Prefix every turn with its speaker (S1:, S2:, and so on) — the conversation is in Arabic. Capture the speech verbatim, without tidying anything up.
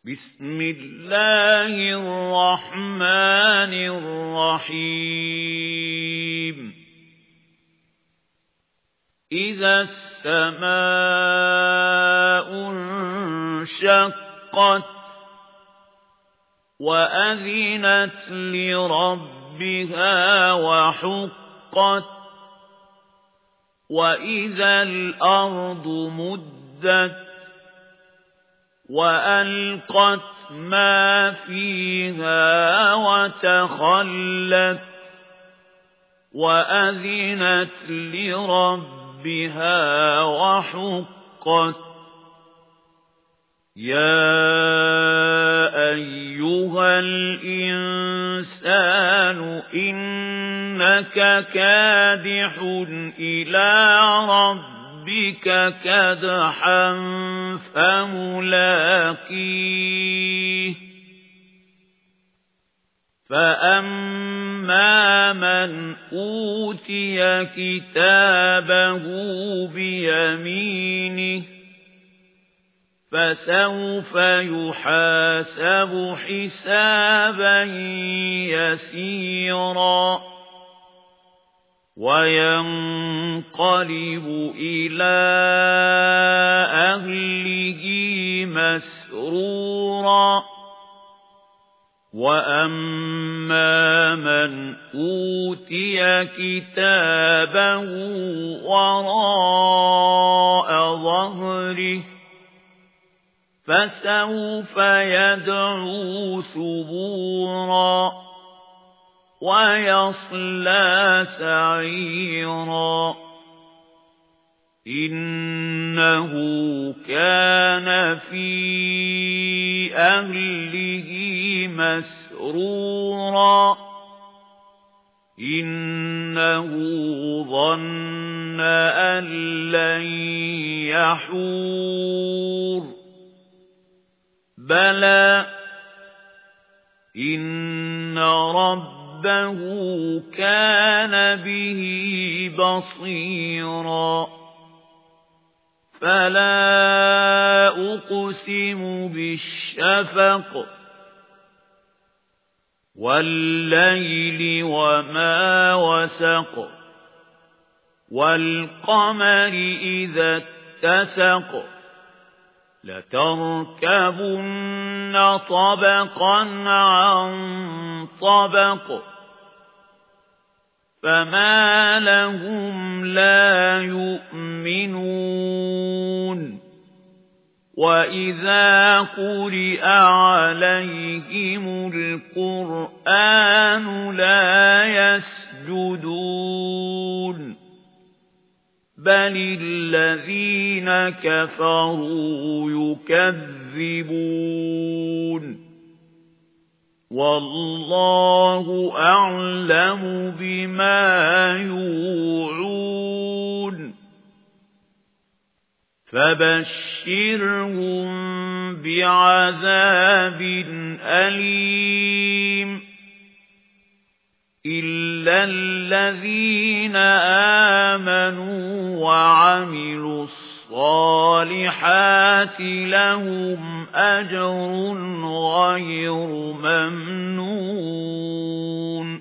S1: بسم الله الرحمن الرحيم إذا السماء انشقت وأذنت لربها وحقت وإذا الأرض مدت وألقت ما فيها وتخلت وأذنت لربها وحقت يا أيها الإنسان إنك كادح إلى ربك بك كدحا فملاقيه فأما من أوتي كتابه بيمينه فسوف يحاسب حسابا يسيرا وينقلب إلى أهله مسرورا وأما من أوتي كتابه وراء ظهره فسوف يدعو ثبورا ويصلى سعيرا إنه كان في أهله مسرورا إنه ظن أن لن يحور بلى إن رب ربه كان به بصيرا فلا أقسم بالشفق والليل وما وسق والقمر إذا اتسق لتركبن طبقا عن طبق فما لهم لا يؤمنون وإذا قرئ عليهم القرآن لا يسجدون بل الذين كفروا يكذبون والله أعلم بما يوعون فبشرهم بعذاب أليم إلا الذين آمنوا وعملوا الصالحات لهم أجر غير ممنون